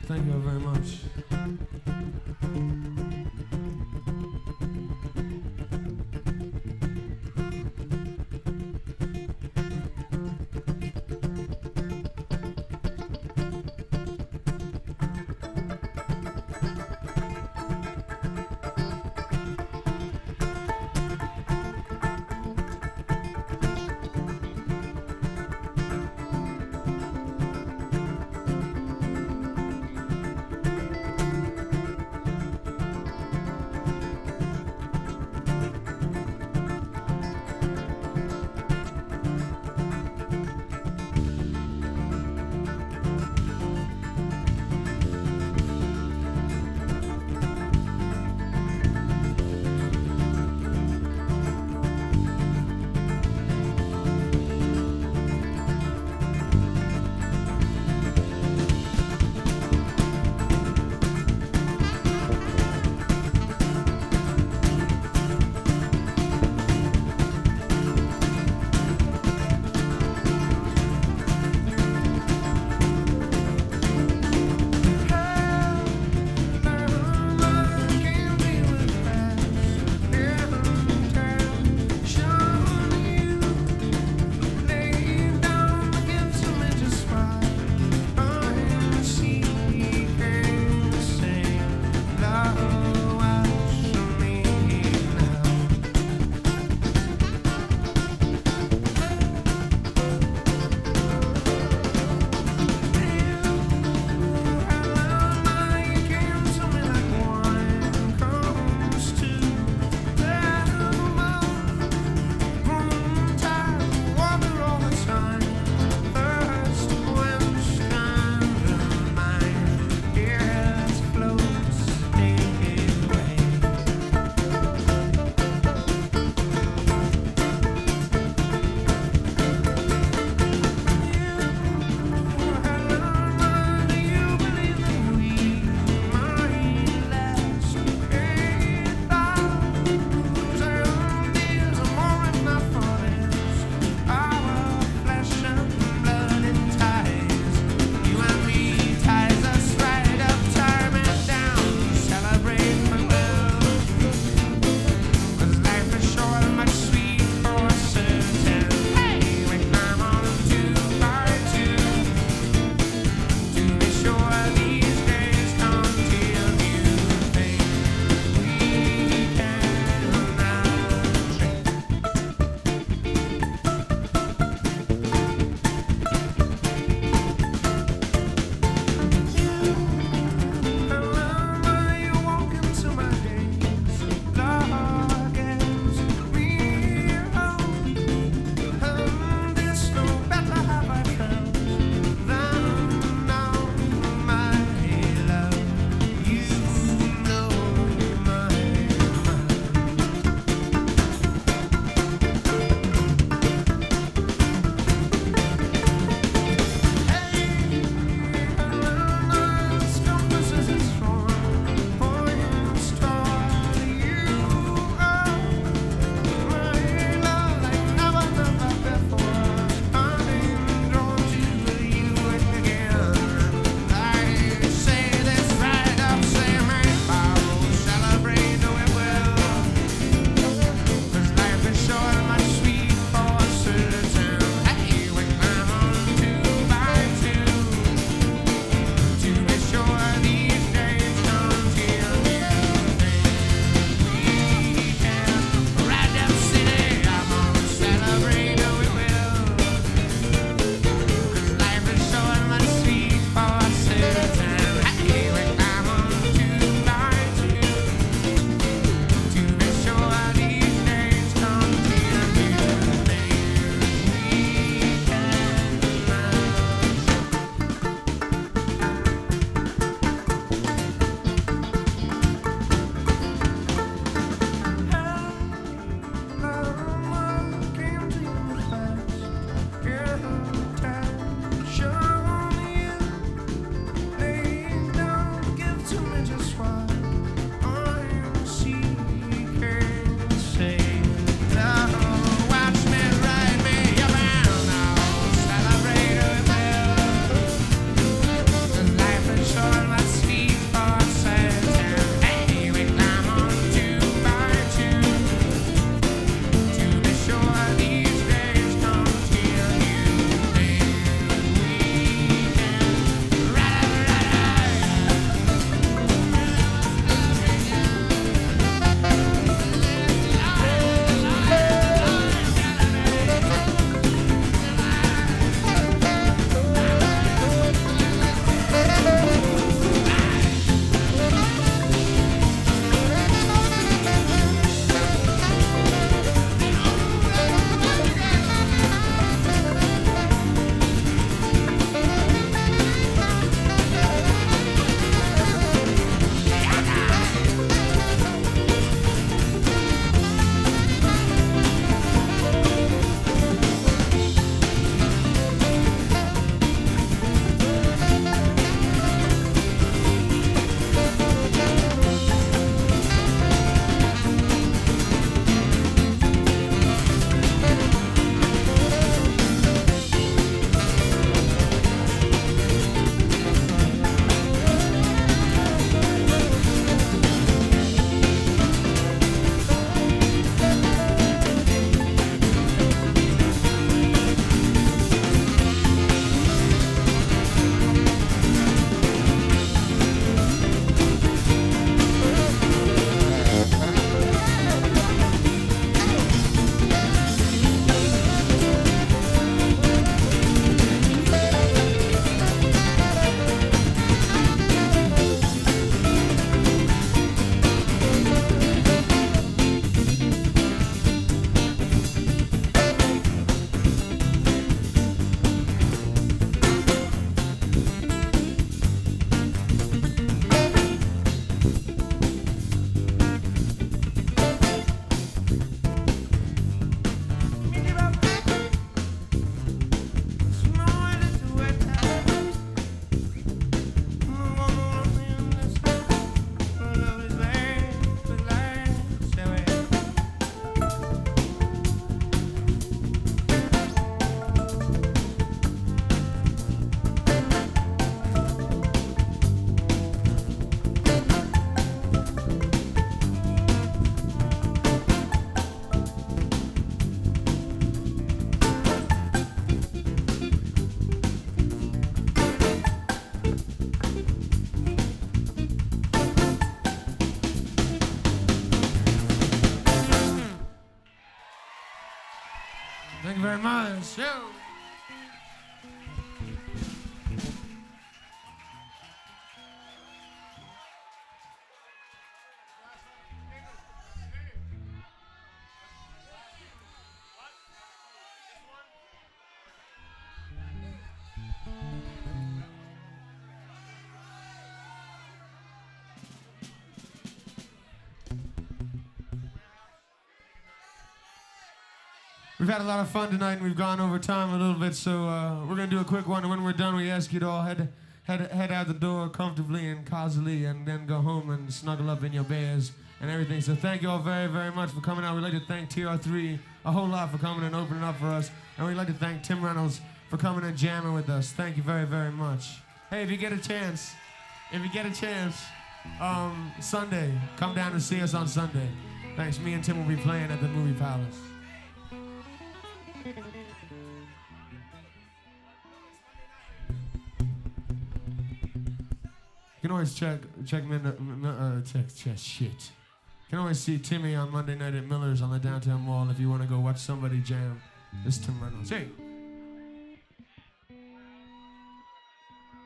Thank you very much. Thank you very much. Yo. We've had a lot of fun tonight, and we've gone over time a little bit, so we're going to do a quick one, and when we're done, we ask you to all head out the door comfortably and cosily, and then go home and snuggle up in your beds and everything. So thank you all very, very much for coming out. We'd like to thank TR3 a whole lot for coming and opening up for us, and we'd like to thank Tim Reynolds for coming and jamming with us. Thank you very, very much. Hey, if you get a chance, Sunday, come down and see us on Sunday. Thanks. Me and Tim will be playing at the Movie Palace. You can always check shit. You can always see Timmy on Monday night at Miller's on the downtown mall if you want to go watch somebody jam. This is Tim Reynolds. Hey.